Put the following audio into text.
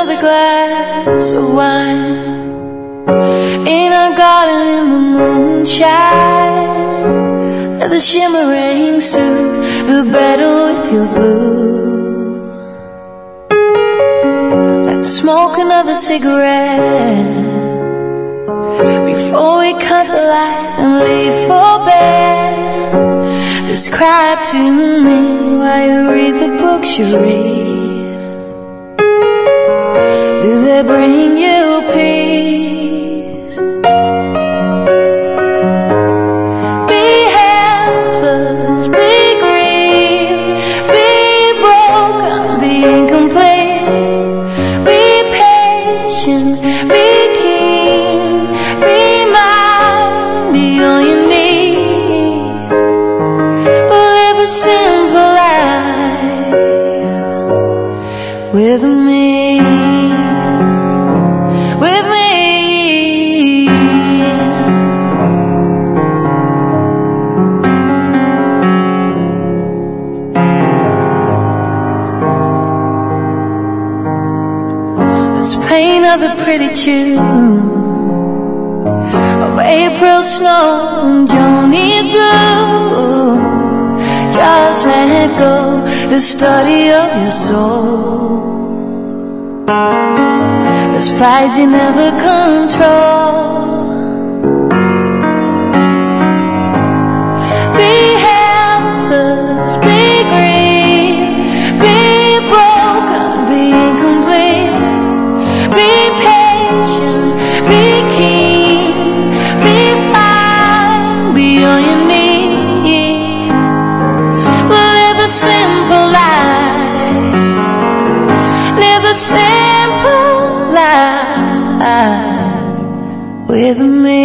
another glass of wine in our garden in the moonshine. Let the shimmering soothe the battle with your blue. Let's smoke another cigarette before we cut the lights and leave for bed. Describe to me while you read the books you read. Do they bring you peace? Be helpless, be grieved, be broken, be incomplete. Be patient, be keen, be mine, be all you need. But live a simple life with me. Play another pretty tune of April snow and Joni's blue. Just let go the study of your soul. There's fights you never control. Be helpless, be grieved, be broken, be incomplete. Be patient, be keen, be fine, be all you need. But live a simple life, live a simple life with me.